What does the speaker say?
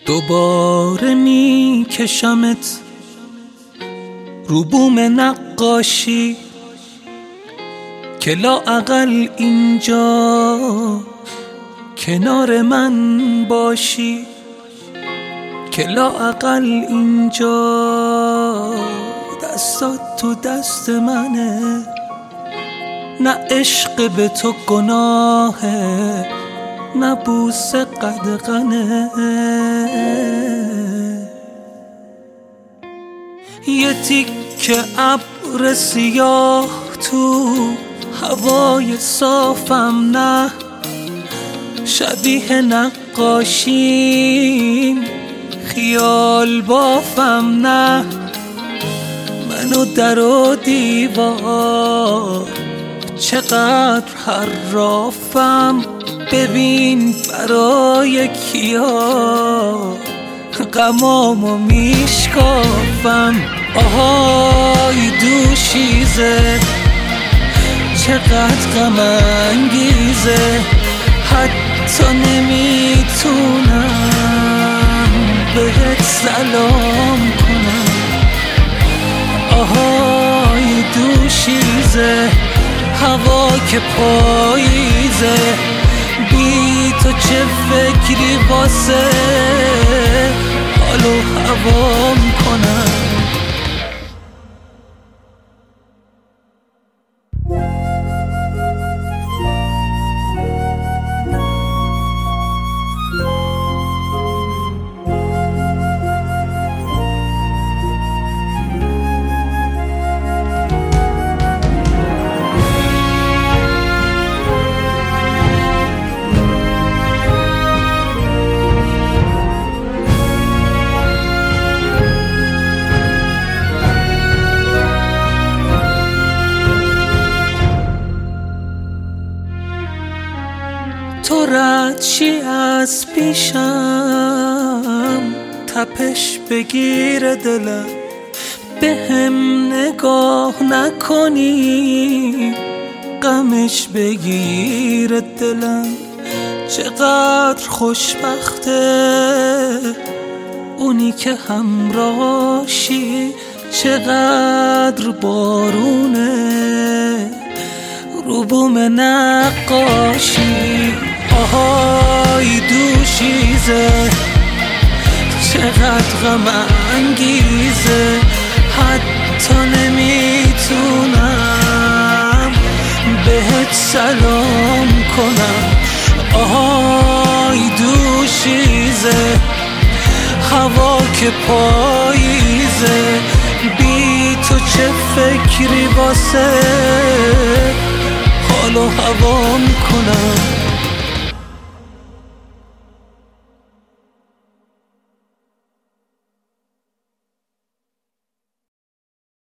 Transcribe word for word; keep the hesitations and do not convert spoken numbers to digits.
دوباره می کشمت رو بوم نقاشی که لااقل اینجا کنار من باشی، که لااقل اینجا دستات تو دست منه، نه عشق به تو گناهه، نه بوسه قدغنه. یه تیکه ابر سیاه تو هوای صافم، نه شبیه نقاشین خیال بافم، نه منو در و دیوار چقدر حرافم، ببین برای کیا غمامو میشکافم. آهای دوشیزه چقدر غم انگیزه، حتی نمیتونم بهت سلام کنم. آهای دوشیزه هوا که پاییزه، بی تو چه فکری واسه حال و هوام کنم. تو رد شی از پیشم، تپش بگیر دلم، به هم نگاه نکنی غمش بگیر دلم. چقدر خوشبخته اونی که همراهشی، چقدر بارونه رو بوم نقاشی. آهای دوشیزه چقدر غم انگیزه، حتی نمیتونم بهت سلام کنم. آهای دوشیزه هوا که پاییزه، بی تو چه فکری واسه حال و هوام کنم.